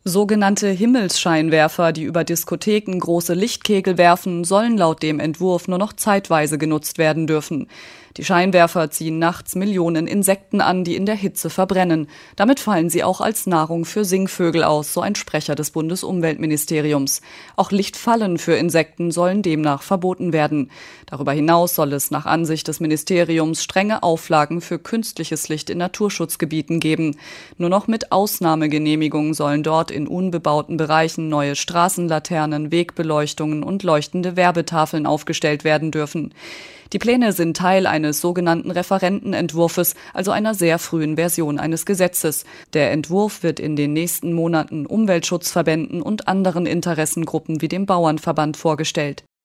Sogenannte Himmelsscheinwerfer, die über Diskotheken große Lichtkegel werfen, sollen laut dem Entwurf nur noch zeitweise genutzt werden dürfen. Die Scheinwerfer ziehen nachts Millionen Insekten an, die in der Hitze verbrennen. Damit fallen sie auch als Nahrung für Singvögel aus, so ein Sprecher des Bundesumweltministeriums. Auch Lichtfallen für Insekten sollen demnach verboten werden. Darüber hinaus soll es nach Ansicht des Ministeriums strenge Auflagen für künstliches Licht in Naturschutzgebieten geben. Nur noch mit Ausnahmegenehmigung sollen dort in unbebauten Bereichen neue Straßenlaternen, Wegbeleuchtungen und leuchtende Werbetafeln aufgestellt werden dürfen. Die Pläne sind Teil eines sogenannten Referentenentwurfes, also einer sehr frühen Version eines Gesetzes. Der Entwurf wird in den nächsten Monaten Umweltschutzverbänden und anderen Interessengruppen wie dem Bauernverband vorgestellt.